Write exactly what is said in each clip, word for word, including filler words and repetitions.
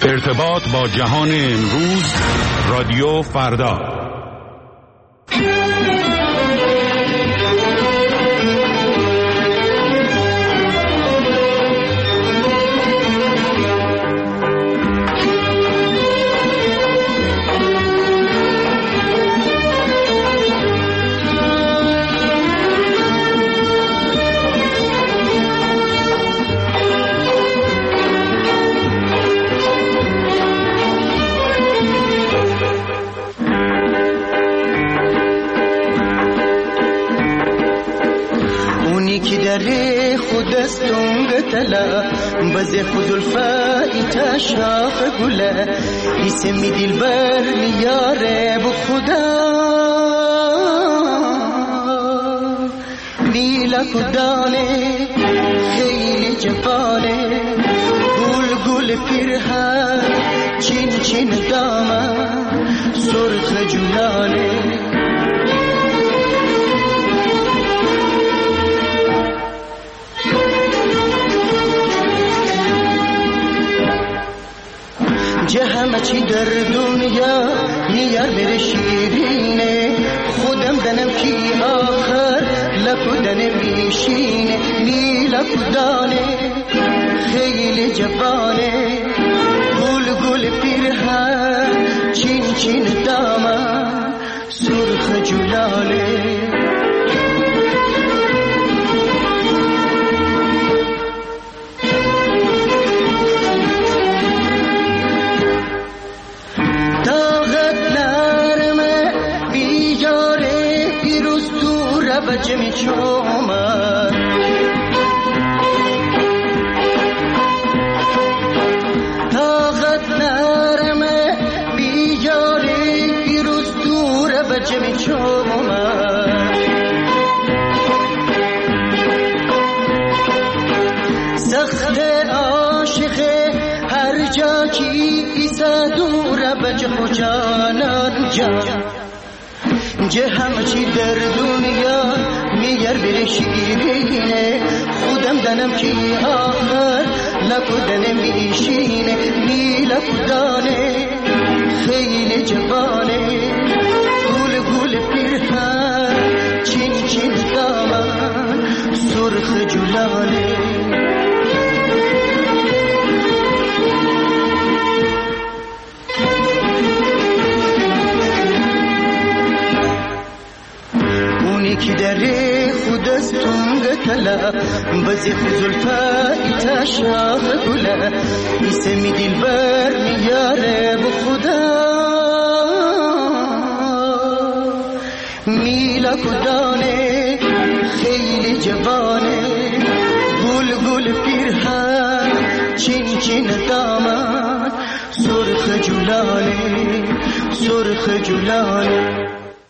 ارتباط با جهان امروز، رادیو فردا. بزي خذ الفائتة شاف قوله يسمي دي البر يا رب خدا ليلة كدانه خيل جفانه قول قول فرها چين چين داما سرخ جلانه همه چی در دنیا نیار بره شیرینه خودم دنم کی آخر لکدن میشینه می لکدانه خیلی جوانه گل گل پیرهن چین چین دامن سرخ جلانه بچمی چومد طاقت نرمه بیجاری پیروز دوره بچمی چومد سخت عاشقه هر جا کی ایسا دوره بچ خوشانان جا جه همه چی در دنیا میگر بره شیرینه خودم دنم کی آخر لکدن میشینه می لکدانه خیلی جوانه گول گول پیرهن چین چین دامن سرخ جلانه کی دره خود از تونگ تلا بزی خزلفای تشاخ گله ایسمی دیل بر میاره بخدا میلا کدانه خیلی جوانه گل گل پیرهن چین چین دامن سرخ جلانه سرخ جلانه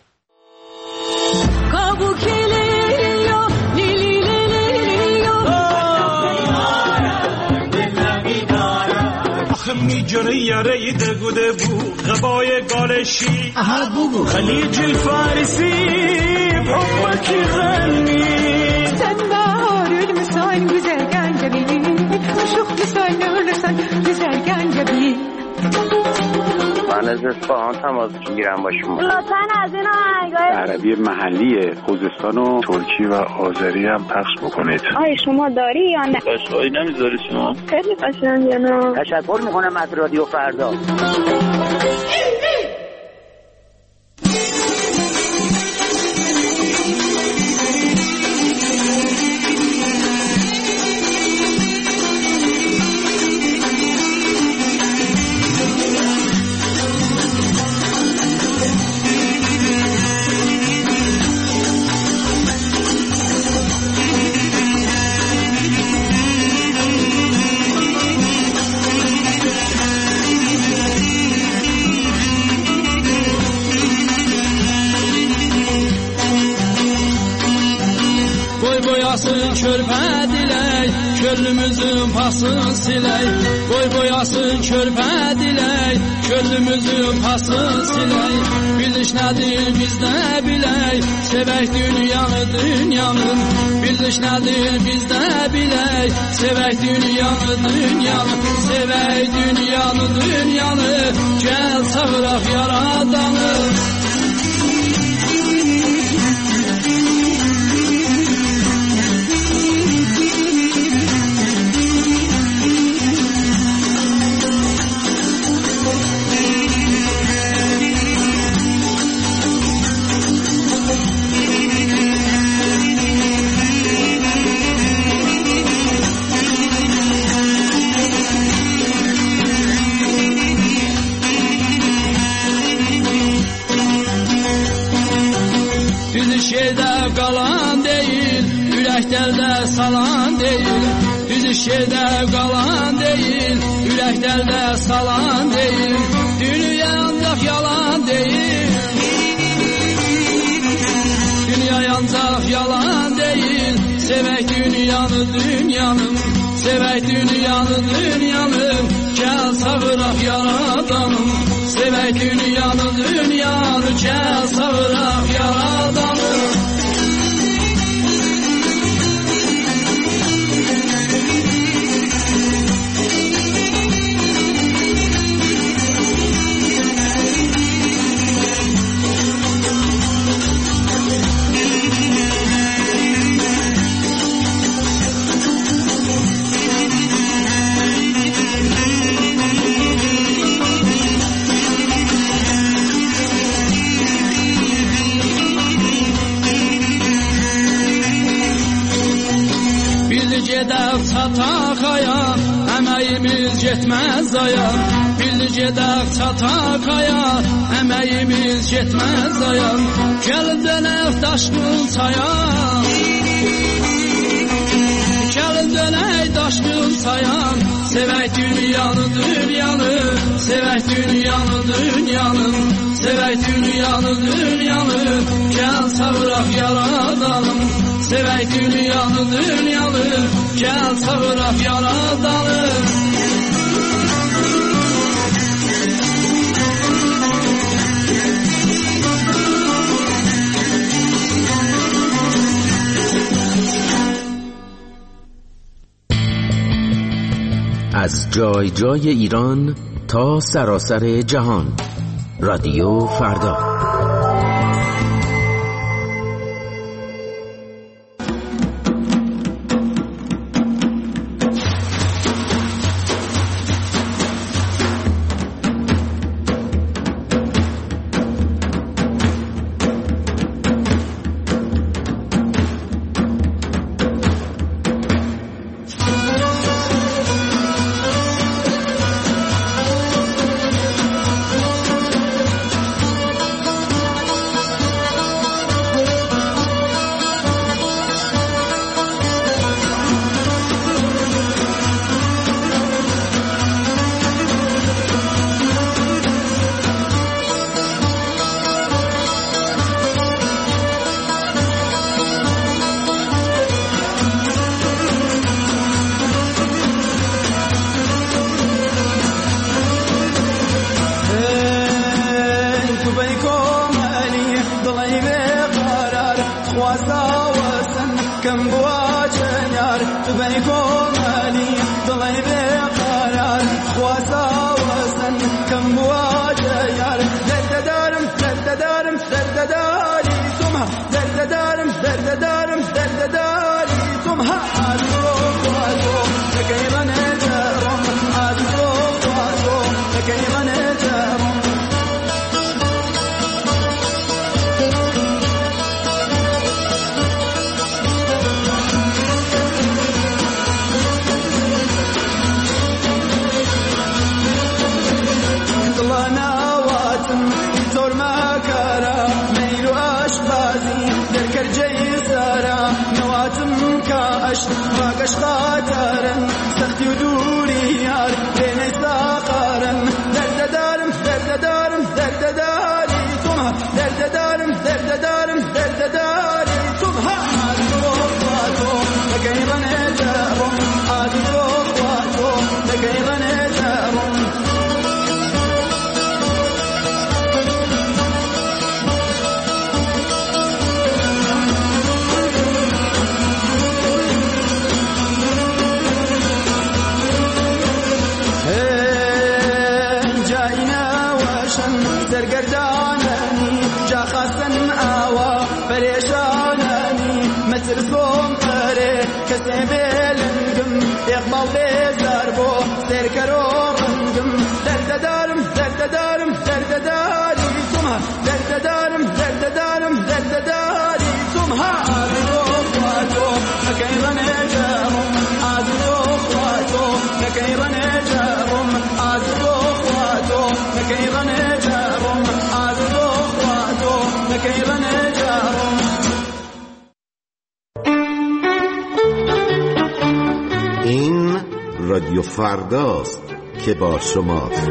میجونه یاره دگوده بو غبای گالشی خلیج الفارسی بحبکی غنی تنبار المسان güzel gencebi شوخ مثال نورسان güzel gencebi من از اصفهان تماس میگیرم با شما. لطفاً از این آهنگای عربی محلی خوزستان و ترکی و آذری هم پخش بکنید. آیا شما داری یا نه؟ قشایی نمیذاری شما؟ خیلی قشنگه. تشکر میکنم از رادیو فردا. pasın siley, boy boyasın körpə diley, közümüzün pasın siley. Biliş nədir biz də bilək, sevək dünyanı dünyanın. Biliş nədir biz də bilək, sevək dünyanı dünyanı. Sevək dünyanı dünyanı, gəl çağıraq yaradanı. Şeydə qalan deyil, ürəklərdə salan deyil. Düz şeydə qalan deyil, ürəklərdə salan deyil. Dünya ancaq yalan deyil. Dünya ancaq yalan deyil. Sevək dünyanı dünyanın, sevək dünyanı dünyanın. Gəl çağıraq yaradanım. Sevək dünyanı dünyanı, gəl çağıraq yaradanım. Gedək çataq aya, əməyimiz getməz aya. Bildi gedək çataq aya, əməyimiz getməz aya. Gəlin dönək daşqın çaya, gəlin dönək daşqın çaya. Sevək dünyanı dünyanı, sevək dünyanı dünyanı. Sevək dünyanı dünyanı, gəl çağıraq yaradanım. Sevək dünyanı dünyanı, gəl çağıraq yaradanım. از جای جای ایران تا سراسر جهان، رادیو فردا. باقش خاطرن سختی و دوری یار بین ساقارن درد دارم درد دارم درد داری تومها درد دارم درد دارم درد داری تومها عادی تو خواهد تو بگیرن جابم عادی تو خواهد باشن سرگرداننی جا خواستن آوا پریشاننی مترسوم قره کسی بلنگم اقبال بیزار بو سرکرو رنگم درد دارم درد دارم درد داری سمها درد دارم درد دارم درد داری سمها آدو خواتو نکیرن جارم آدو خواتو نکیرن جارم آدو خواتو نکیرن جارم آدو خواتو نکیرن جارم. این رادیو فرداست که با شماست.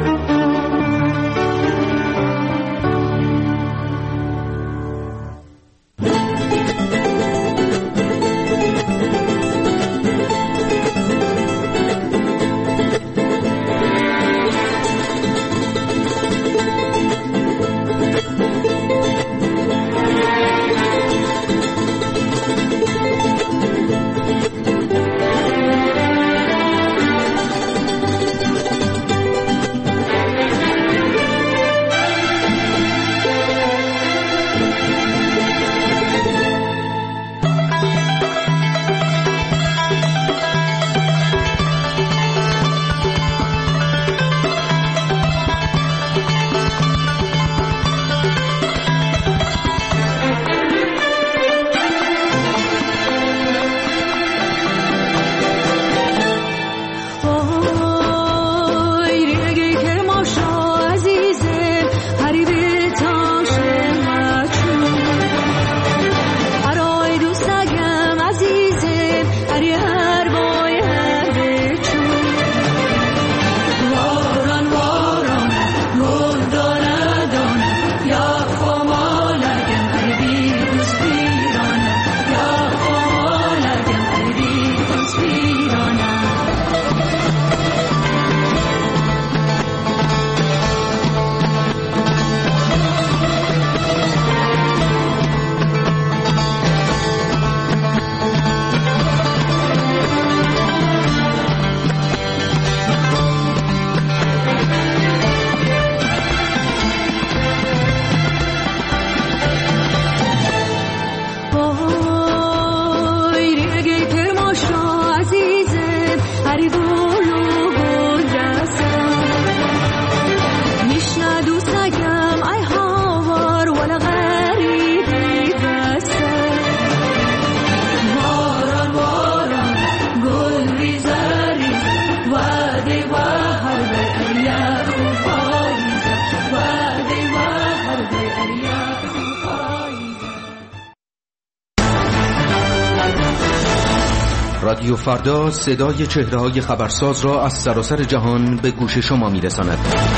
رادیو فردا صدای چهره‌های خبرساز را از سراسر جهان به گوش شما می‌رساند.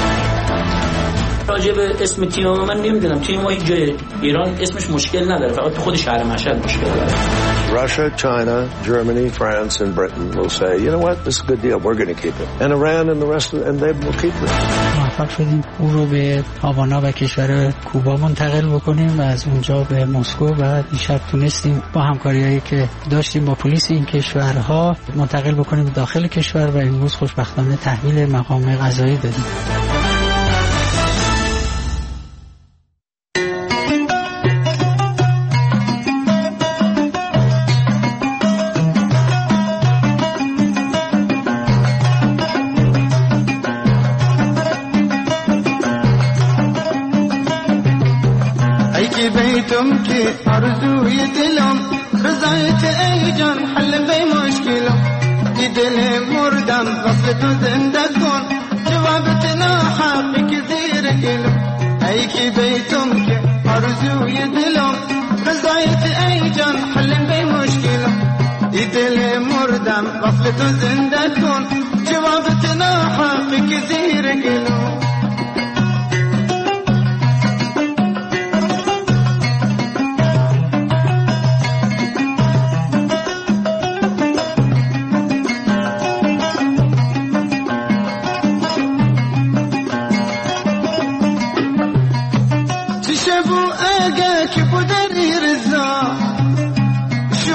راجع به اسم تیم من نمیدونم، تیم ما هیچ جای ایران اسمش مشکل نداره، فقط تو خود شهر مشهد مشکل داره. Russia, China, Germany, France and Britain will say, you know what, this is a good deal, we're going to keep it. And Iran and the rest of and they will keep it. موفق شدیم او رو به هاوانا و کشور کوبا منتقل بکنیم و از اونجا به مسکو و دیشب تونستیم با همکاریایی که داشتیم با پلیس این کشورها منتقل بکنیم داخل کشور و امروز خوشبختانه تحویل مقام قضایی دادیم. بیتم که آرزوی دلم رضایت ای جان حل به مشکلم ای دل مردم وصل تو زنده کن جوابت ناحقی که زیر گلم ای که بیتم که آرزوی دلم رضایت ای جان حل به مشکلم ای دل مردم وصل تو زنده کن جوابت ناحقی که زیر گلم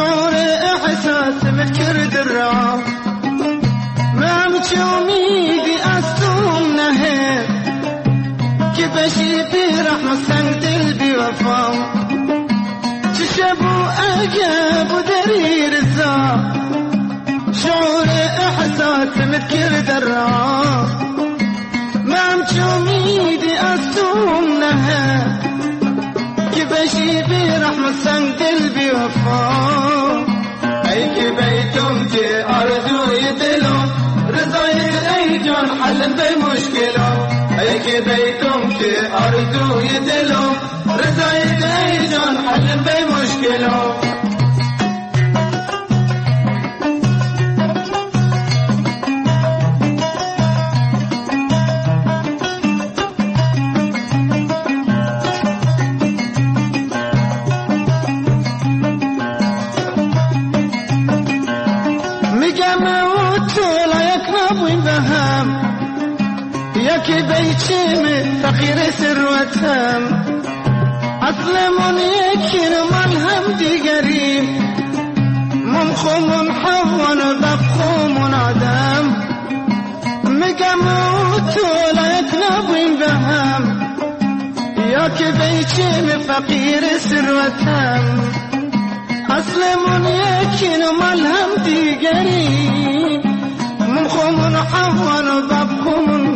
شعور احساس بكر درا ما متشومي بیوفا چشبو عجب دری رزا شعور احساس متكر درا مام چومیدی اصوم نه که بشی بی رحمت سنگ دل بیوفا ای که بیتم که آرزوی دلم رضای ای جان حل به مشکلم ای که بیتم که آرزوی دلم رضای ای جان حل به مشکلم یکی بیچیم فقیر ثروتم اصلمون یکی من هم دیگریم ممخومون حوان و ببخومون آدم میگم تو لایک نبویم به هم یکی بیچیم فقیر ثروتم اصلمون یکی من هم دیگریم ممخومون حوان و ببخومون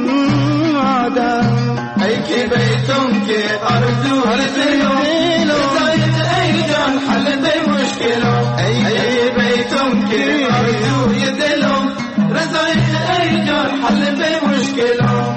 ای که بیتم که آرزو دلم رضایت ای جان حل به مشکلم ای بیتم که آرزوی دلم رضایت ای جان حل به مشکلم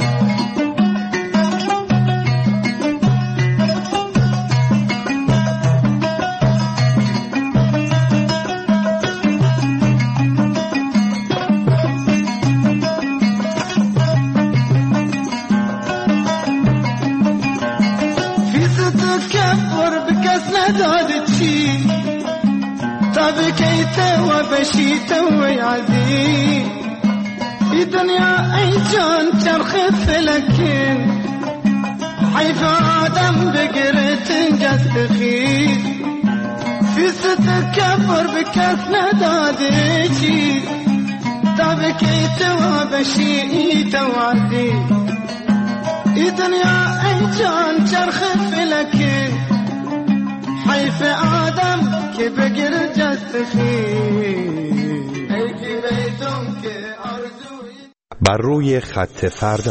بكيت وبشيت ويعدي في دنيا أي جان ترخف لكن حيث آدم بقرت جستخي في ستكبر بكاس ندادتي بكيت وبشيت ويعدي في دنيا أي جان ترخف لكن حيث آدم که بگیر جستخی ای که بیتم که آرزوی بر روی خط فردا.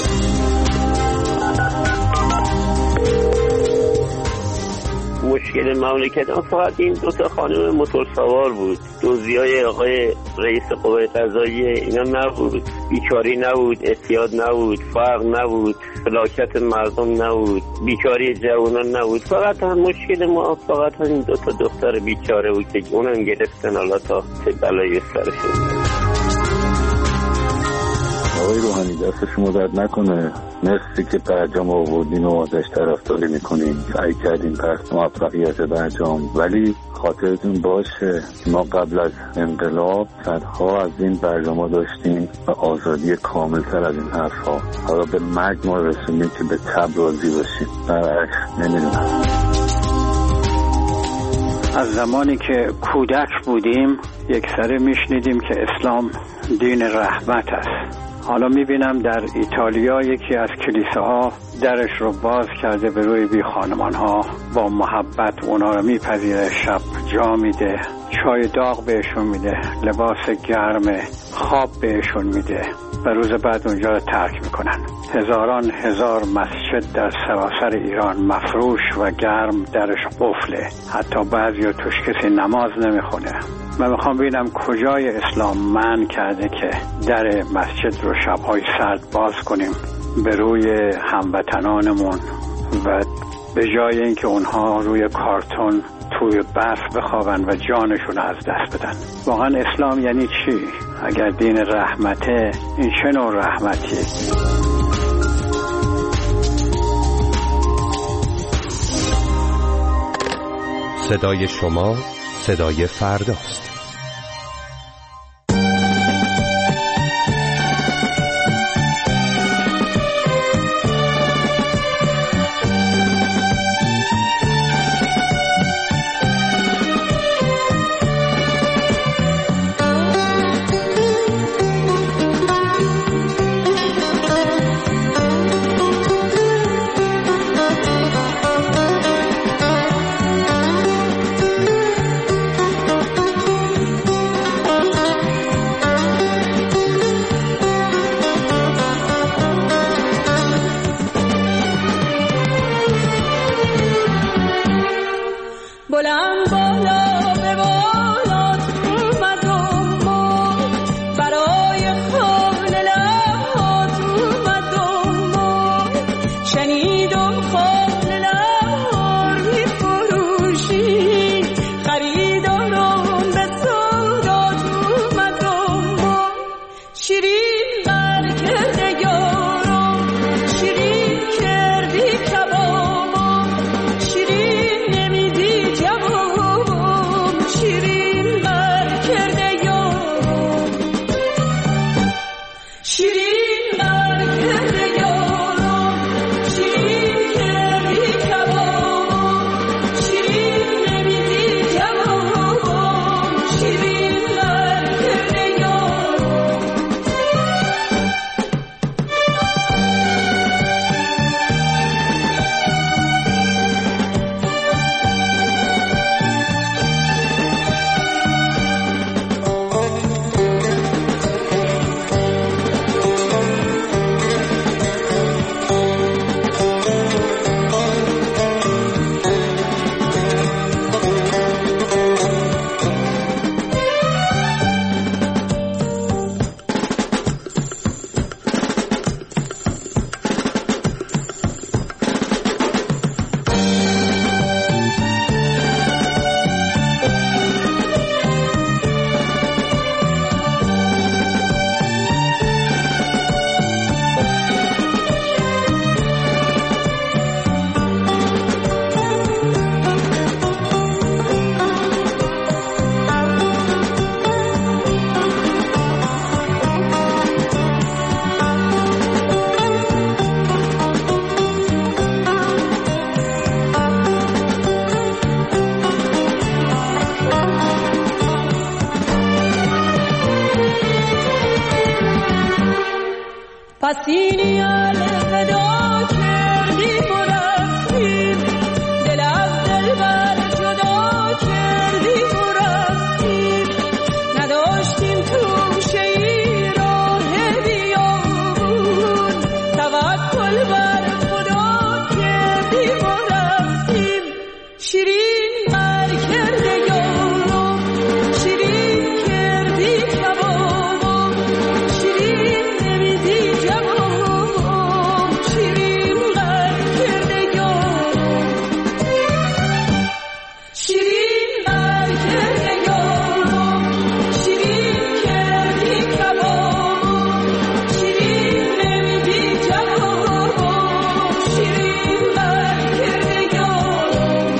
مشکل مملکت ما فقط این دو تا خانم موتور سوار بود. دزدیای آقای رئیس قوه قضاییه اینا نبود، بیکاری نبود، اعتیاد نبود، فقر نبود، فلاکت مردم نبود، بیکاری جوانان نبود. فقط هم مشکل ما فقط این دو تا دختر بیچاره بود که اونم گرفتن حالا تا چه بلایی سرشون. آقای روحانی دست شما درد نکنه، مرسی که برجام آوردین و ازش طرفداری میکنین. سعی کردین پس موفقیت برجام، ولی خاطرتون باشه ما قبل از انقلاب صدها از این برجام داشتیم و آزادی کاملتر از این حرفها. حالا به مرگ ما رسونیم که به تب راضی باشیم، برعکس نمیدونم. از زمانی که کودک بودیم یک سره میشنیدیم که اسلام دین رحمت است. حالا میبینم در ایتالیا یکی از کلیساها درش رو باز کرده به روی بی خانمان ها، با محبت اونا رو میپذیره، شب جا میده، چای داغ بهشون میده، لباس گرم خواب بهشون میده و روز بعد اونجا رو ترک میکنن. هزاران هزار مسجد در سراسر ایران مفروش و گرم درش قفله، حتی بعضی توش کسی نماز نمیخونه. من میخوام ببینم کجای اسلام منع کرده که در مسجد رو شبهای سرد باز کنیم به روی هموطنانمون و به جای اینکه اونها روی کارتون توی برف بخوابن و جانشون از دست بدن. واقعا اسلام یعنی چی؟ اگر دین رحمته، این چه نوع رحمتی؟ صدای شما صدای فرداست. پسینی الفدا کردیم و رفتیم دل از دل بر جدا کردیم و رفتیم نداشتیم توشه ای راه بیابون توکل بر خدا کردیم و رفتیم شیرین بر کرده یارم شیرین کردی کبابم شیرین نمیدی جوابم شیرین بر کرده یارم شیرین بر کرده یارم شیرین کردی کبابم شیرین نمیدی جوابم شیرین بر کرده یارم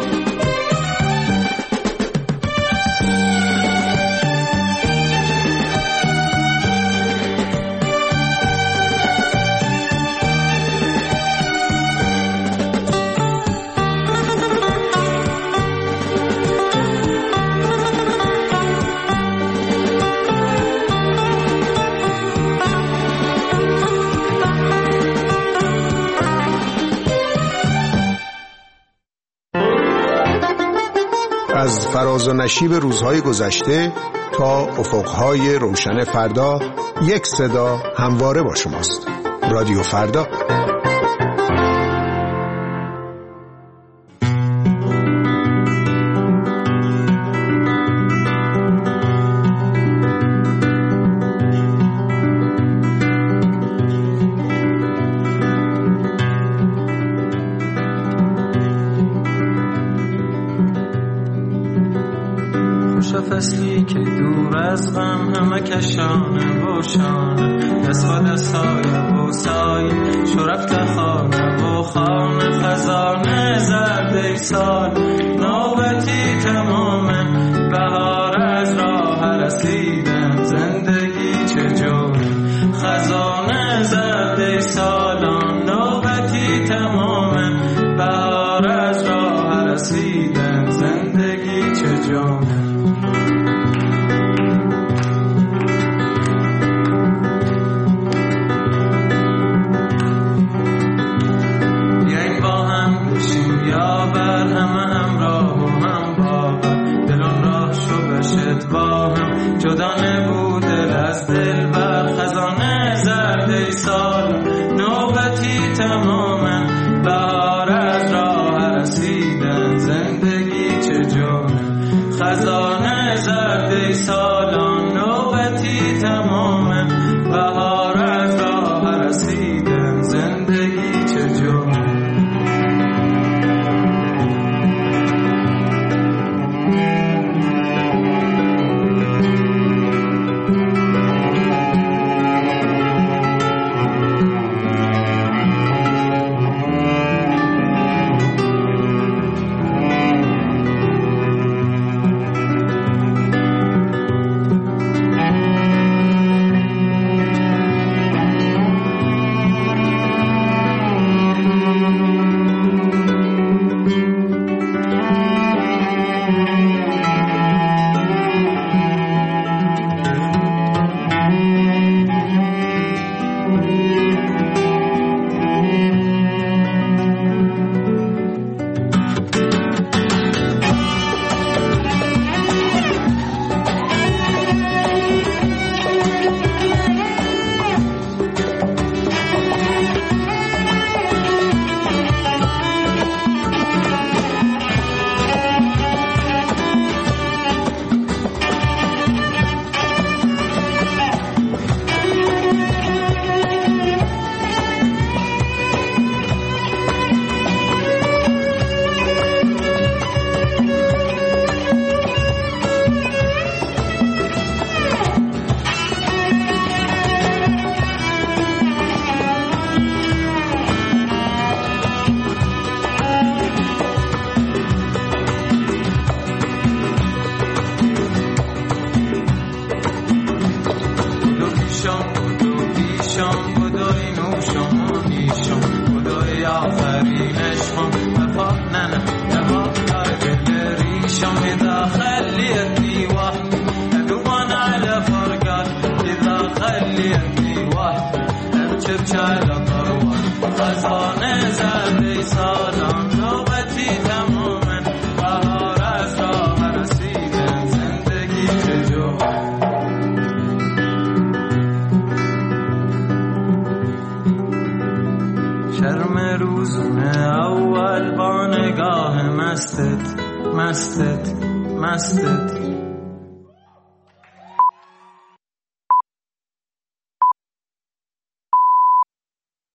از فراز و نشیب روزهای گذشته تا افقهای روشن فردا یک صدا همواره با شماست. رادیو فردا. فصلی که دور از غم همه کشانه و شانه دست با دست های و سایه شو رفت خانه و خانه خزانه زرده سال نوبتی تمامه بهار از راه رسیدن زندگی چجوره خزانه زرده سالان نوبتی تمامه بهار از راه رسیدن زندگی چجوره جدا نبود از دل بر خزانه زرده سال نوبتی تماما بهار از راه رسیدن زندگی چجوره خزانه زرده سالان نوبتی تماما بهار از راه رسیدن زندگی چجوره فردا کاروان خزانه زرده سالان نوبتی تمامن بهار از راه رسیدن زندگی چه جو شرم روزونه اول با نگاه مستت مستت مستت